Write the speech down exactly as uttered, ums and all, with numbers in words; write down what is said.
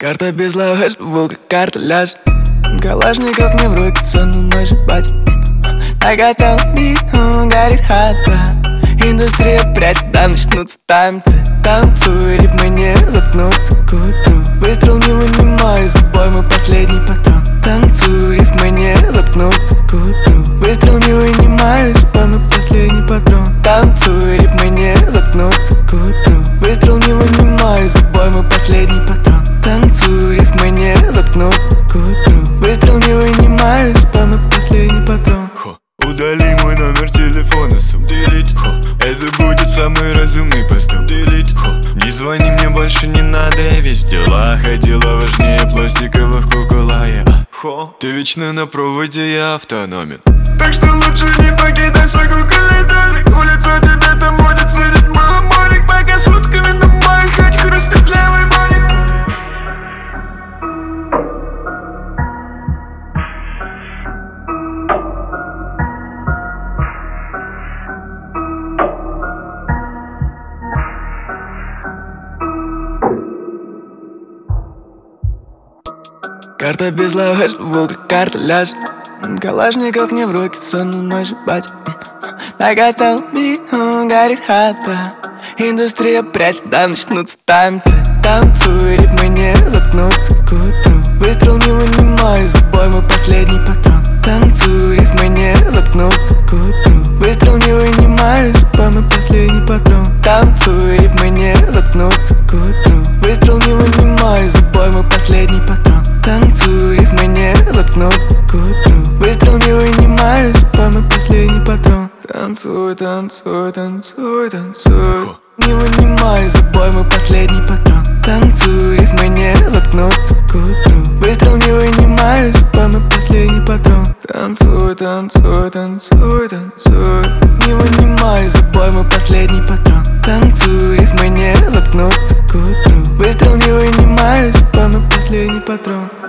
Карта без лаваш, звука, карта ляж. Калашников мне в руки сунул мой же батя. Наготов бит, горит хата. Индустрия прячет, да начнутся танцы. Танцуй, рифмы не заткнутся к утру. Выстрел не вынимаю, за бой мой последний патрон. Танцуй, рифмы не заткнутся к утру. Выстрел не вынимаю, за бой мой последний патрон. Танцуй, рифмы не заткнутся к утру. Выстрел не вынимаю, за бой мой последний патрон. Танцуй, рифмы не заткнутся к утру. Выстрел не вынимаю, за бой мой последний патрон. Удали мой номер телефона, сам делить. Это будет самый разумный поступ. Делить. Не звони мне больше, не надо, я весь в делах. А дела важнее пластиковых кукол, а я Хо. Ты вечно на проводе, я автономен. Так что лучше не покидай свой кукольный домик. Улица тебе там будет сидеть маломорик. Пока сутками на моих хоть хрустит левый моник. Карта без лаваш, звука, карта ляж. Калашников мне в руки сунул мой же батя. Наготов бит, горит хата. Индустрия прячет, да начнутся танцы. Танцуй, рифмы не заткнутся к утру. Выстрел не вынимаю, за бой мой последний патрон. Танцуй, рифмы не заткнутся к утру. Выстрел не вынимаю, за бой мой последний патрон. Танцуй, рифмы не заткнутся к утру. Выстрел не вынимаю, за бой мой последний патрон. Танцуй, рифмы не заткнутся к утру. Выстрел не вынимаю, за бой мой последний патрон. Танцуй, танцуй, танцуй, танцуй. Не вынимаю, за бой мой последний патрон. Танцуй, рифмы не заткнутся к утру. Выстрел не вынимаю, за бой мой последний патрон. Танцуй, танцуй, танцуй, танцуй. Не вынимаю, за бой мой последний патрон. Танцуй, рифмы не заткнутся к утру. Выстрел не вынимаю, за бой мой последний патрон.